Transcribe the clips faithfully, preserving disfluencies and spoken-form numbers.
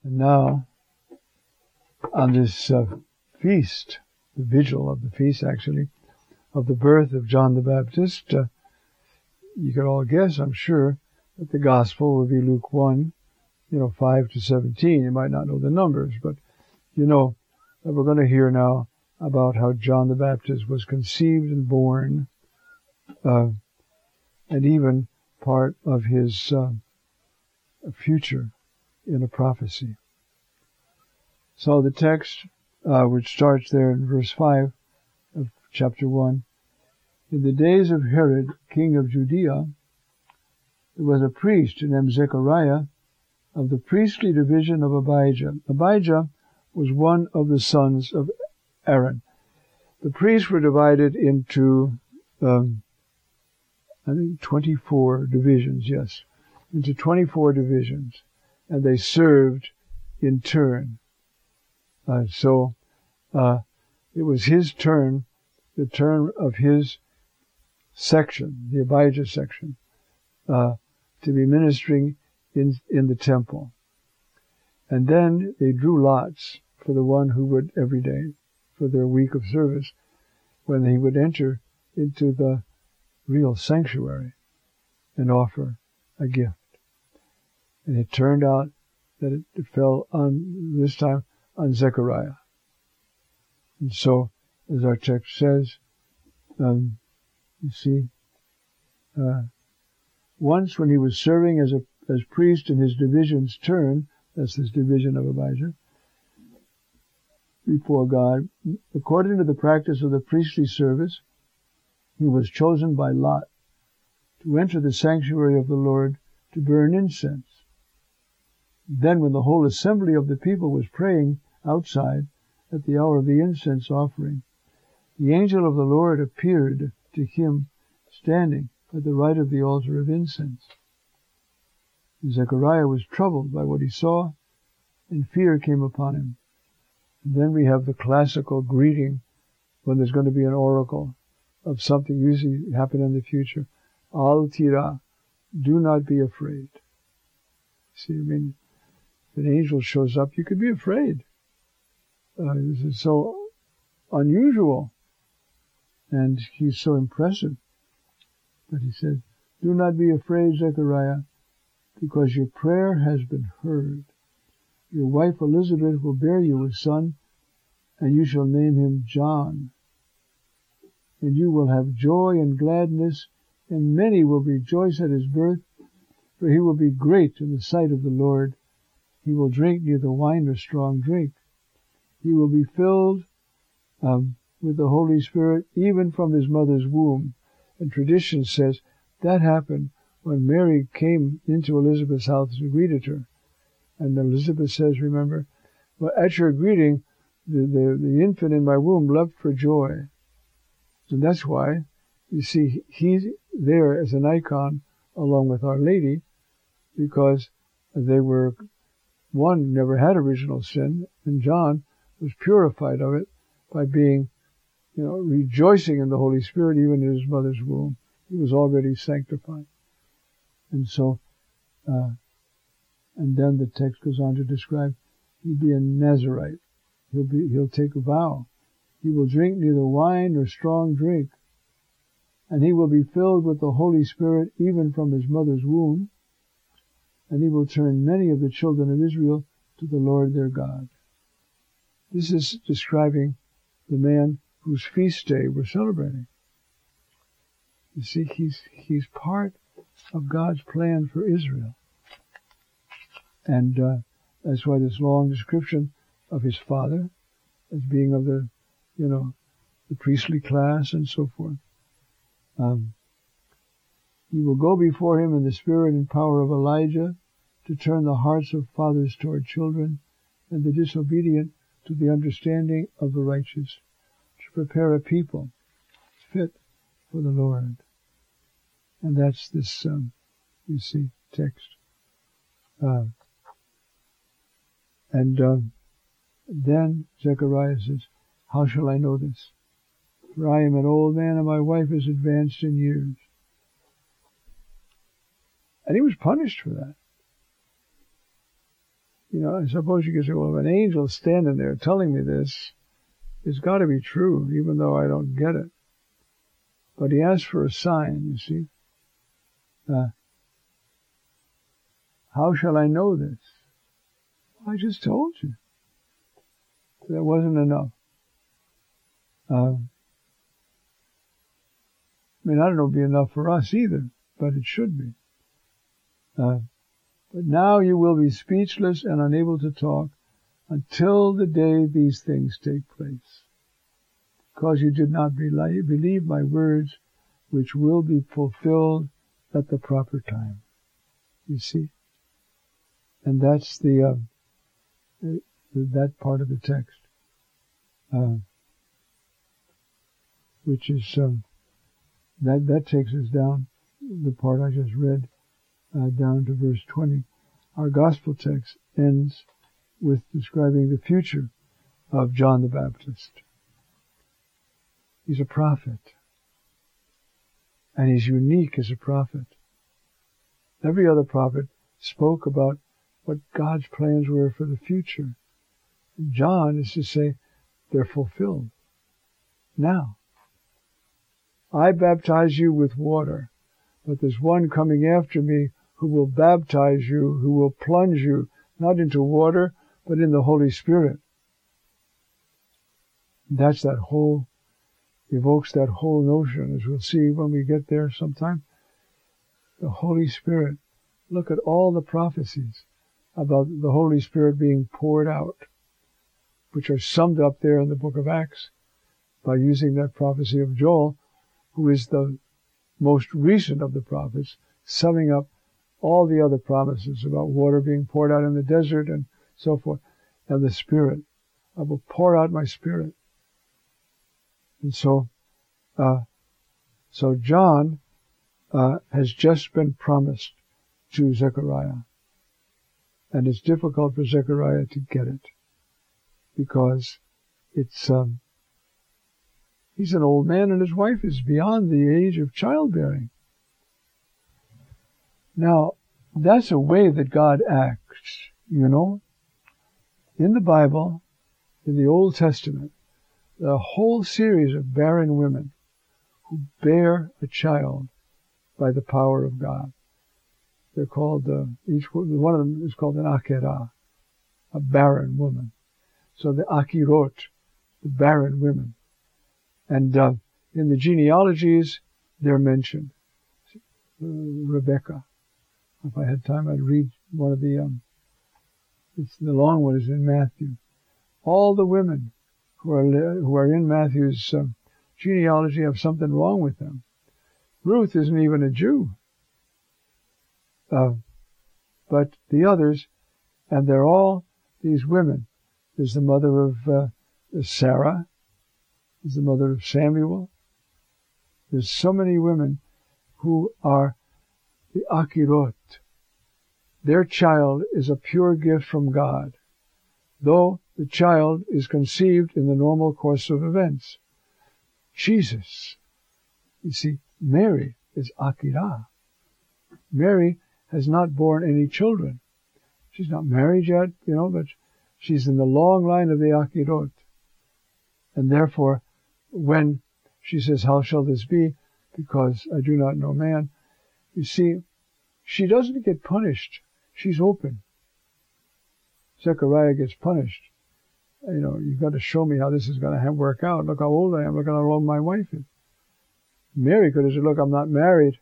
And now, on this uh, feast, the vigil of the feast actually, of the birth of John the Baptist, uh, you can all guess, I'm sure, that the gospel will be Luke one, you know, five to seventeen. You might not know the numbers, but you know that we're going to hear now about how John the Baptist was conceived and born, uh, and even part of his uh, future in a prophecy. So the text, uh, which starts there in verse five of chapter one, in the days of Herod, king of Judea, there was a priest named Zechariah of the priestly division of Abijah. Abijah was one of the sons of Aaron. The priests were divided into, um, I think, twenty-four divisions, yes, into twenty-four divisions, and they served in turn. Uh, so, uh, it was his turn, the turn of his section, the Abijah section, uh, to be ministering in, in the temple. And then they drew lots for the one who would every day, for their week of service, when he would enter into the real sanctuary and offer a gift. And it turned out that it, it fell on, this time, on Zechariah. And so, as our text says, um, you see, uh, once when he was serving as a as priest in his division's turn, that's his division of Abijah, before God, according to the practice of the priestly service, he was chosen by lot to enter the sanctuary of the Lord to burn incense. Then when the whole assembly of the people was praying outside at the hour of the incense offering, the angel of the Lord appeared to him standing at the right of the altar of incense. Zechariah was troubled by what he saw, and fear came upon him. And then we have the classical greeting when there's going to be an oracle of something usually happen in the future. Al tira, do not be afraid. See, I mean, if an angel shows up, you could be afraid. Uh, this is so unusual. And he's so impressive. But he said, do not be afraid, Zechariah, because your prayer has been heard. Your wife Elizabeth will bear you a son, and you shall name him John. And you will have joy and gladness, and many will rejoice at his birth, for he will be great in the sight of the Lord. He will drink neither wine nor strong drink. He will be filled um, with the Holy Spirit, even from his mother's womb. And tradition says that happened when Mary came into Elizabeth's house and greeted her. And Elizabeth says, remember, well, at your greeting, the, the, the infant in my womb leapt for joy. And that's why, you see, he's there as an icon along with Our Lady, because they were, one never had original sin, and John was purified of it by being, you know, rejoicing in the Holy Spirit even in his mother's womb. He was already sanctified. And so, uh, and then the text goes on to describe, he'll be a Nazirite. He'll be, he'll take a vow. He will drink neither wine nor strong drink. And he will be filled with the Holy Spirit even from his mother's womb. And he will turn many of the children of Israel to the Lord their God. This is describing the man whose feast day we're celebrating. You see, he's, he's part of God's plan for Israel. And, uh, that's why this long description of his father as being of the, you know, the priestly class and so forth. Um, he will go before him in the spirit and power of Elijah to turn the hearts of fathers toward children and the disobedient to the understanding of the righteous, to prepare a people fit for the Lord. And that's this, um, you see, text. Uh, and um, then Zechariah says, how shall I know this? For I am an old man and my wife is advanced in years. And he was punished for that. You know, I suppose you could say, well, if an angel's standing there telling me this, it's got to be true, even though I don't get it. But he asked for a sign, you see. Uh, how shall I know this? I just told you. That wasn't enough. Uh, I mean, I don't know if it'll be enough for us either, but it should be. Uh, but now you will be speechless and unable to talk until the day these things take place, because you did not believe my words, which will be fulfilled at the proper time. You see? And that's the, uh, that part of the text, uh, which is, um, that, that takes us down, the part I just read, uh, down to verse twenty. Our gospel text ends with describing the future of John the Baptist. He's a prophet. And he's unique as a prophet. Every other prophet spoke about what God's plans were for the future. John is to say, they're fulfilled. Now, I baptize you with water, but there's one coming after me who will baptize you, who will plunge you, not into water, but in the Holy Spirit. That's that whole, evokes that whole notion, as we'll see when we get there sometime. The Holy Spirit. Look at all the prophecies about the Holy Spirit being poured out, which are summed up there in the book of Acts by using that prophecy of Joel, who is the most recent of the prophets, summing up all the other promises about water being poured out in the desert and so forth, and the Spirit. I will pour out my Spirit. And so, uh, so John, uh, has just been promised to Zechariah. And it's difficult for Zechariah to get it, because it's, um, he's an old man and his wife is beyond the age of childbearing. Now, that's a way that God acts, you know. In the Bible, in the Old Testament, there are a whole series of barren women who bear a child by the power of God. They're called, uh, each one of them is called an Akerah, a barren woman. So the Akirot, the barren women. And uh, in the genealogies, they're mentioned. Uh, Rebecca. If I had time, I'd read one of the, um, it's, the long one is in Matthew. All the women who are, who are in Matthew's um, genealogy have something wrong with them. Ruth isn't even a Jew. Uh, but the others, and they're all these women. There's the mother of uh, Sarah. There's the mother of Samuel. There's so many women who are the Akirot. Their child is a pure gift from God, though the child is conceived in the normal course of events. Jesus, you see, Mary is Akirah. Mary has not borne any children. She's not married yet, you know, but she's in the long line of the Akirot. And therefore, when she says, how shall this be? Because I do not know man. You see, she doesn't get punished. She's open. Zechariah gets punished. You know, you've got to show me how this is going to work out. Look how old I am. Look how long my wife is. Mary could have said, look, I'm not married.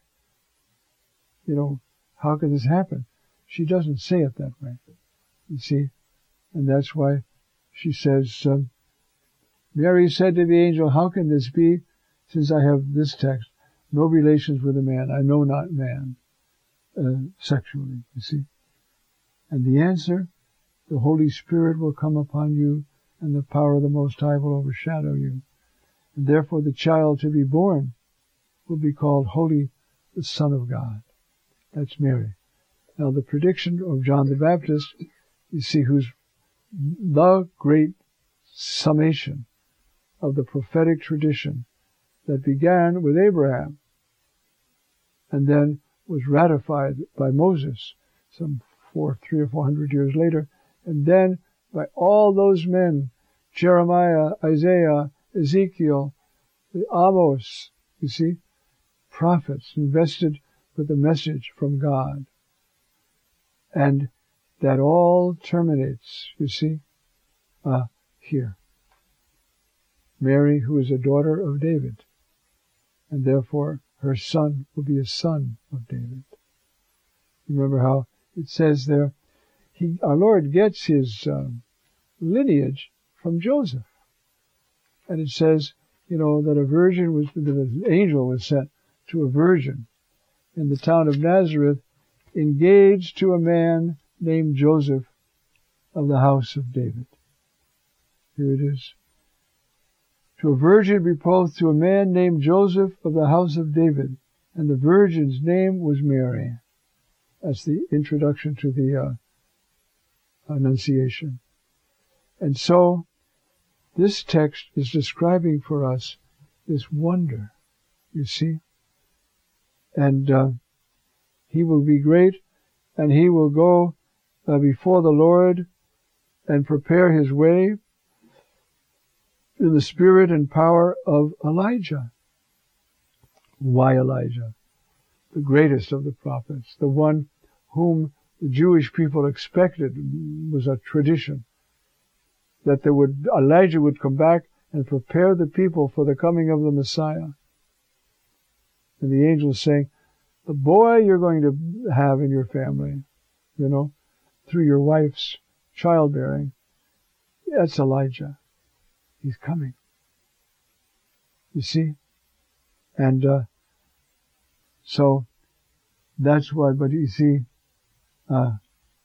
You know, how could this happen? She doesn't say it that way. You see? And that's why she says, um, Mary said to the angel, how can this be, since I have this text, no relations with a man, I know not man, uh, sexually, you see. And the answer, the Holy Spirit will come upon you, and the power of the Most High will overshadow you. And therefore the child to be born will be called Holy, the Son of God. That's Mary. Now the prediction of John the Baptist, you see, who's the great summation of the prophetic tradition that began with Abraham and then was ratified by Moses some four, three or four hundred years later And then by all those men, Jeremiah, Isaiah, Ezekiel, Amos, you see, prophets invested with the message from God. And that all terminates, you see, uh, here. Mary, who is a daughter of David, and therefore her son will be a son of David. Remember how it says there, he, our Lord gets his um, lineage from Joseph. And it says, you know, that a virgin was, that an angel was sent to a virgin in the town of Nazareth, engaged to a man named Joseph of the house of David. Here it is. To a virgin betrothed to a man named Joseph of the house of David, and the virgin's name was Mary. That's the introduction to the uh, Annunciation. And so, this text is describing for us this wonder, you see. And uh, he will be great, and he will go uh, before the Lord and prepare his way in the spirit and power of Elijah. Why Elijah? The greatest of the prophets, the one whom the Jewish people expected, was a tradition, that there would, Elijah would come back and prepare the people for the coming of the Messiah. And the angel is saying, the boy you're going to have in your family, you know, through your wife's childbearing, that's Elijah. He's coming. You see? And uh, so that's why, but you see, uh,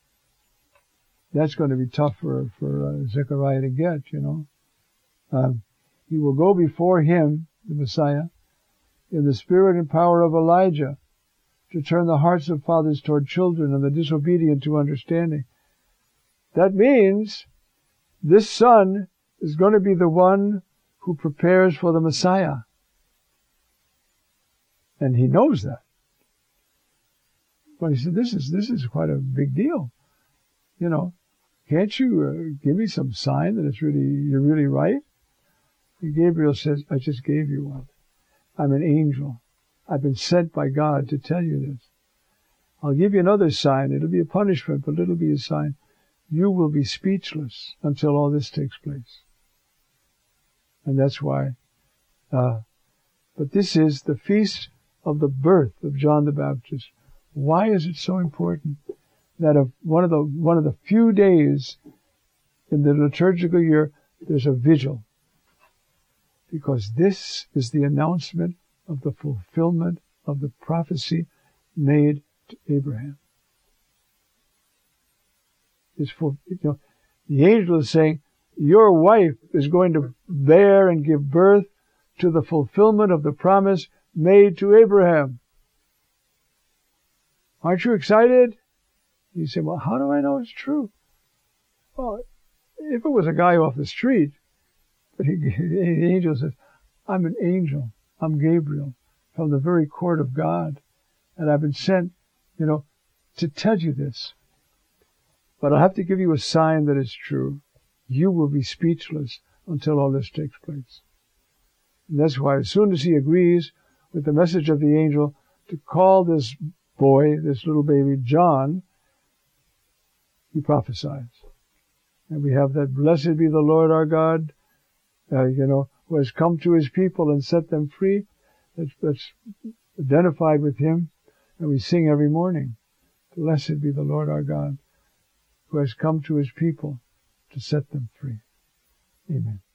that's going to be tough for, for uh, Zechariah to get, you know. Uh, he will go before him, the Messiah, in the spirit and power of Elijah, to turn the hearts of fathers toward children and the disobedient to understanding. That means this son is going to be the one who prepares for the Messiah. And he knows that. But he said, this is, this is quite a big deal. You know, can't you uh, give me some sign that it's really, you're really right? And Gabriel says, I just gave you one. I'm an angel. I've been sent by God to tell you this. I'll give you another sign. It'll be a punishment, but it'll be a sign. You will be speechless until all this takes place. And that's why, uh, but this is the feast of the birth of John the Baptist. Why is it so important that of one of the, one of the few days in the liturgical year, there's a vigil? Because this is the announcement of the fulfillment of the prophecy made to Abraham. It's full, you know, the angel is saying, your wife is going to bear and give birth to the fulfillment of the promise made to Abraham. Aren't you excited? You say, well, how do I know it's true? Well, if it was a guy off the street, but he, the angel says, I'm an angel. I'm Gabriel from the very court of God. And I've been sent, you know, to tell you this. But I'll have to give you a sign that it's true. You will be speechless until all this takes place. And that's why as soon as he agrees with the message of the angel to call this boy, this little baby, John, he prophesies. And we have that, blessed be the Lord our God, uh, you know, who has come to his people and set them free. That's, that's identified with him. And we sing every morning, blessed be the Lord our God, who has come to his people to set them free. Amen.